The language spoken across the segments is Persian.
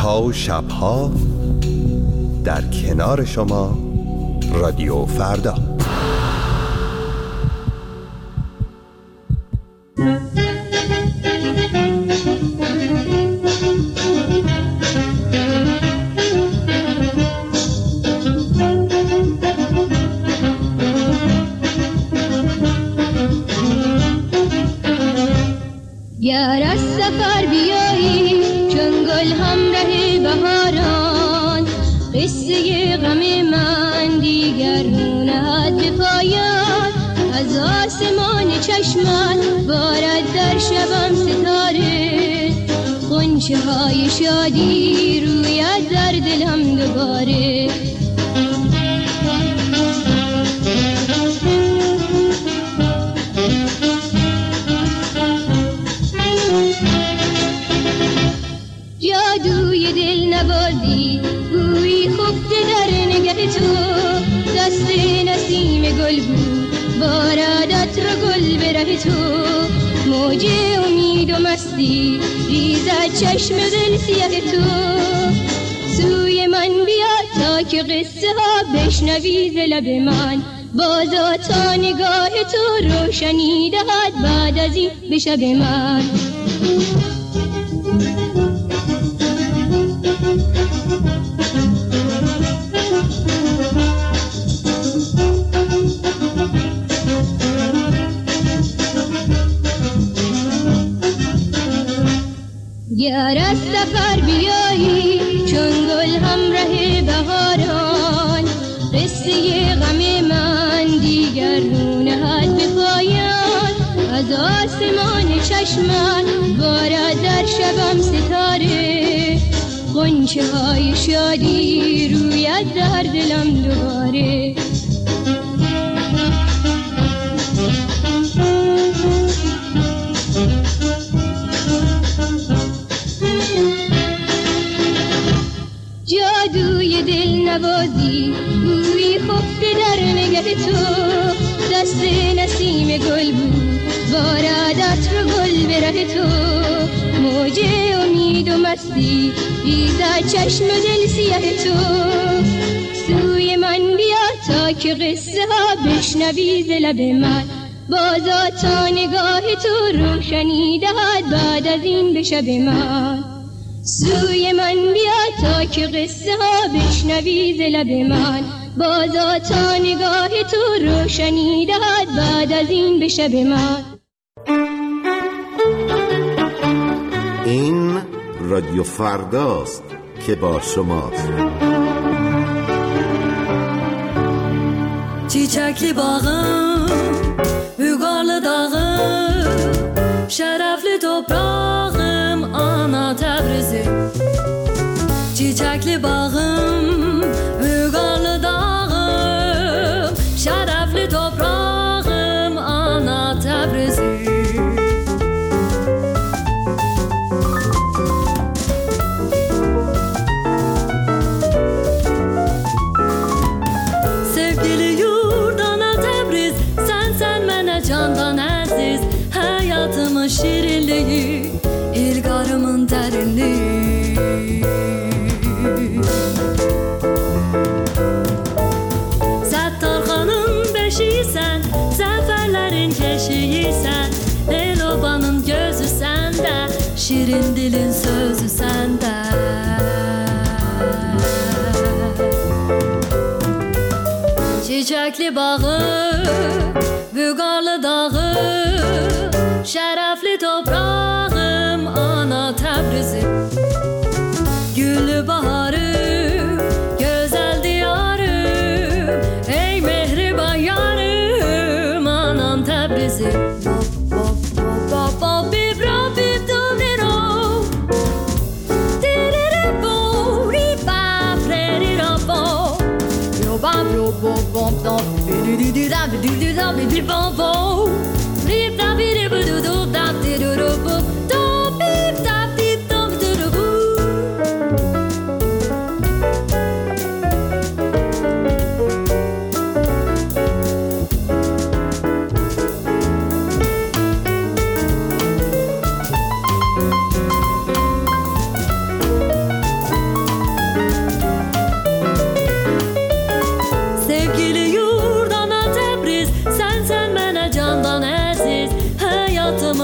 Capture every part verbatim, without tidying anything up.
روزها و شبها در کنار شما رادیو فردا. گر از سفر بیایی چون گل همراه بهاران، قصه غم من دیگر نهد به پایان. از آسمان چشمت بارد در شبم ستاره، غنچه های شادی روید در دلم دوباره. جادوی دل نوازی بویی خفته در نگه تو، دست نسیم گل بود بارد عطر گل به ره تو. موج امید و مستی ریزد چشم دل سیاه تو، سوی من بیا تا که قصه ها بشنوی ز لب من. بازا تا نگاه تو روشنی دهد بعد از این به شب من. گر از سفر بیایی چون گل همراه بهاران، قصه غم من دیگر رو نهد به پایان. از آسمان چشمت بارد در شبم ستاره، غنچه های شادی روید در دلم دوباره. جادوی دل نوازی بویی خفته در نگه تو، دست نسیم گل بود بارد عطر گل به ره تو. موج امید و مستی ریزد چشم دل سیاه تو، سوی من بیا تا که قصه ها بشنوی ز لب من. بازا تا نگاه تو روشنی دهد بعد از این به شب من. سوی من بیا تا که قصه ها بشنوی ز لب من. بازا تا نگاه تو روشنی دهد بعد از این به شب من. این رادیو فرداست که با شماست. Çiçekli bağım, Ügarlı dağım, şerefli toprağım, ana Təbrizim. Çiçekli bağım, Ügarlı dağım, şerefli toprağım, ana Təbrizim. Candan aziz hayatımın şirinliği, ilgarımın derinliği. Settarxanın beşiysen, zaferlerin keşiysen, Elobanın gözü sende, şirin dilin sözü sende. Çiçekli bağı, Vügarlı dağım, şerefli toprağım, ana Təbrizim. Güllü baharım, güzel diyarım, ey mehriban yarım, anam Təbrizim.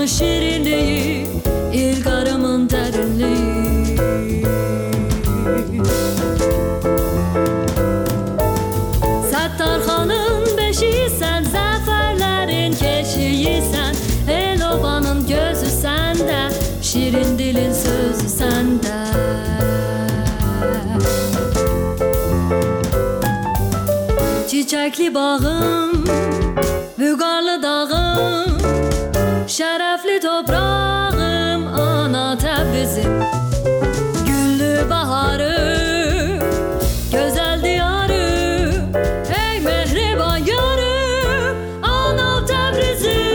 şirinliği, ilgarımın derinliği. Sattarxanın beşiği sen, zaferlerin keşiği sen, el obanın gözü sende, şirin dilin sözü sende. Çiçekli bağım, vügarlı dağım, şerefli toprağım, ana Təbrizim. Güllü baharı, güzel diyarı, ey mehriban yarı, ana Təbrizim.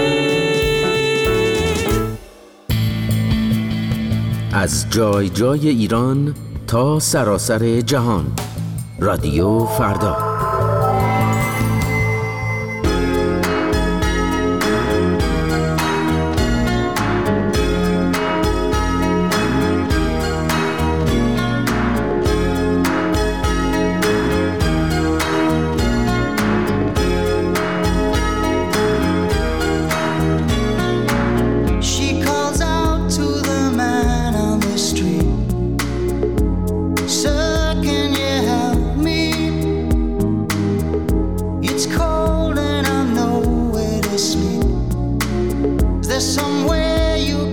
از جای جای ایران تا سراسر جهان، رادیو فردا. Somewhere you